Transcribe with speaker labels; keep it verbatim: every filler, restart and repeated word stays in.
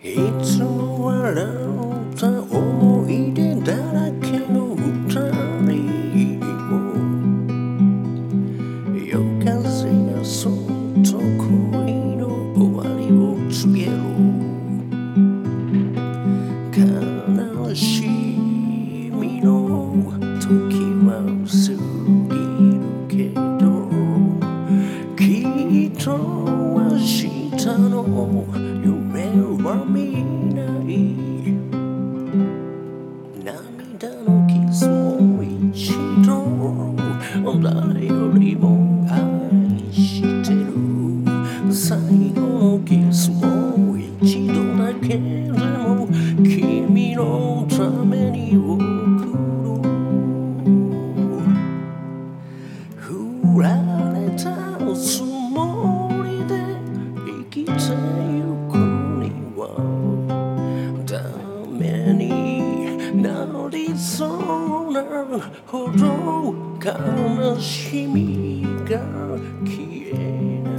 Speaker 1: いつも笑った思い出だらけの二人も夜風がそっと恋の終わりを告げる悲しみの時は過ぎるけどきっと明日の夢は見ない涙のキスも一度誰よりも愛してる最後のキスも一度だけでも君のために送る振られたつもりで生きてゆくにはダメになりそうなほど悲しみが消えない